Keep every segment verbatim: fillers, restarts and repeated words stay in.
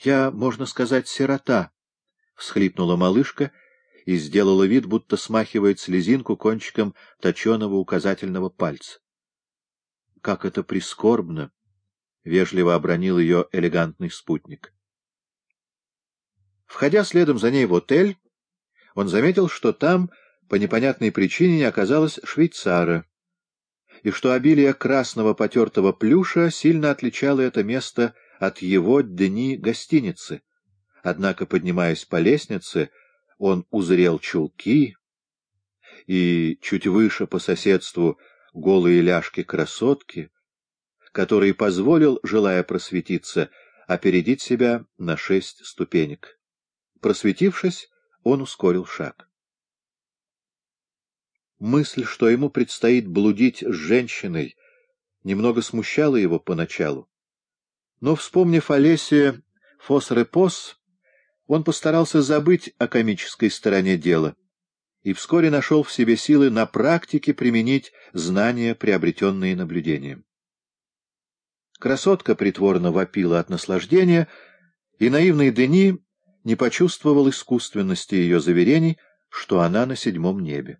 Я, можно сказать, сирота, — всхлипнула малышка и сделала вид, будто смахивает слезинку кончиком точеного указательного пальца. — Как это прискорбно! — вежливо обронил ее элегантный спутник. Входя следом за ней в отель, он заметил, что там по непонятной причине не оказалось швейцара, и что обилие красного потертого плюша сильно отличало это место от его дни гостиницы. Однако, поднимаясь по лестнице, он узрел чулки и, чуть выше по соседству, голые ляжки красотки, который позволил, желая просветиться, опередить себя на шесть ступенек. Просветившись, он ускорил шаг. Мысль, что ему предстоит блудить с женщиной, немного смущала его поначалу. Но, вспомнив о лесе фос-репос, он постарался забыть о комической стороне дела и вскоре нашел в себе силы на практике применить знания, приобретенные наблюдением. Красотка притворно вопила от наслаждения, и наивный Дени не почувствовал искусственности ее заверений, что она на седьмом небе.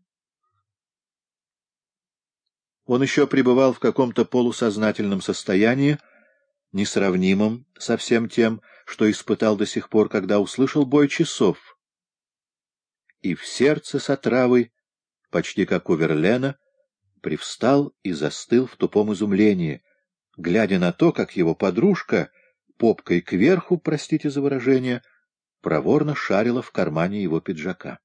Он еще пребывал в каком-то полусознательном состоянии, несравнимом со всем тем, что испытал до сих пор, когда услышал бой часов. И в сердце с отравой, почти как у Верлена, привстал и застыл в тупом изумлении, глядя на то, как его подружка, попкой кверху, простите за выражение, проворно шарила в кармане его пиджака.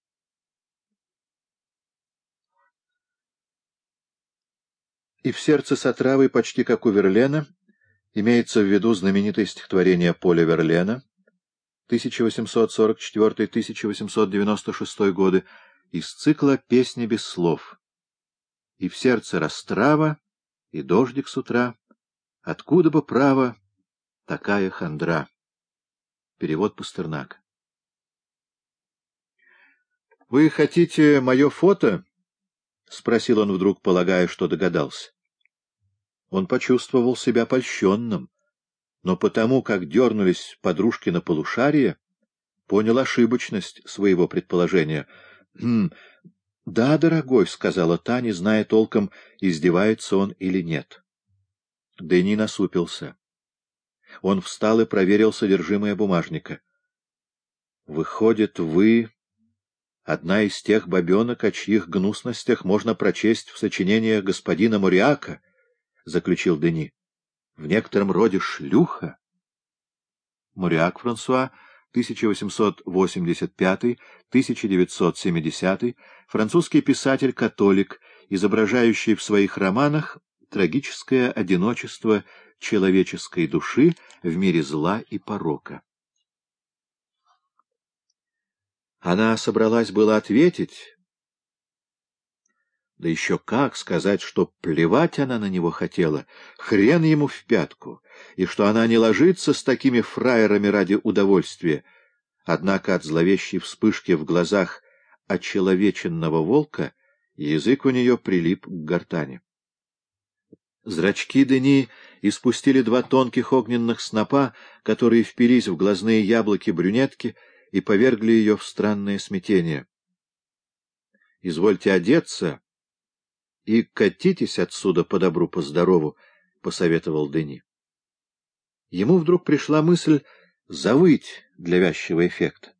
И в сердце с отравой, почти как у Верлена, имеется в виду знаменитое стихотворение Поля Верлена тысяча восемьсот сорок четвёртый — тысяча восемьсот девяносто шестой годы из цикла «Песни без слов». И в сердце растрава, и дождик с утра, откуда бы право такая хандра. Перевод Пастернака. — Вы хотите мое фото? — спросил он вдруг, полагая, что догадался. Он почувствовал себя польщенным, но потому, как дернулись подружки на полушарие, понял ошибочность своего предположения. «Хм, — Да, дорогой, — сказала та, не зная толком, издевается он или нет. Дени насупился. Он встал и проверил содержимое бумажника. — Выходит, вы одна из тех бабенок, о чьих гнусностях можно прочесть в сочинениях господина Мориака, — заключил Дени. — В некотором роде шлюха. Мориак Франсуа, тысяча восемьсот восемьдесят пятый — тысяча девятьсот семидесятый, французский писатель-католик, изображающий в своих романах трагическое одиночество человеческой души в мире зла и порока. Она собралась было ответить, да еще как сказать, что плевать она на него хотела, хрен ему в пятку, и что она не ложится с такими фраерами ради удовольствия. Однако от зловещей вспышки в глазах очеловеченного волка язык у нее прилип к гортани. Зрачки Дени испустили два тонких огненных снопа, которые впились в глазные яблоки брюнетки и повергли ее в странное смятение. — Извольте одеться и катитесь отсюда по добру, по здорову, — посоветовал Дени. Ему вдруг пришла мысль завыть для вязчего эффекта.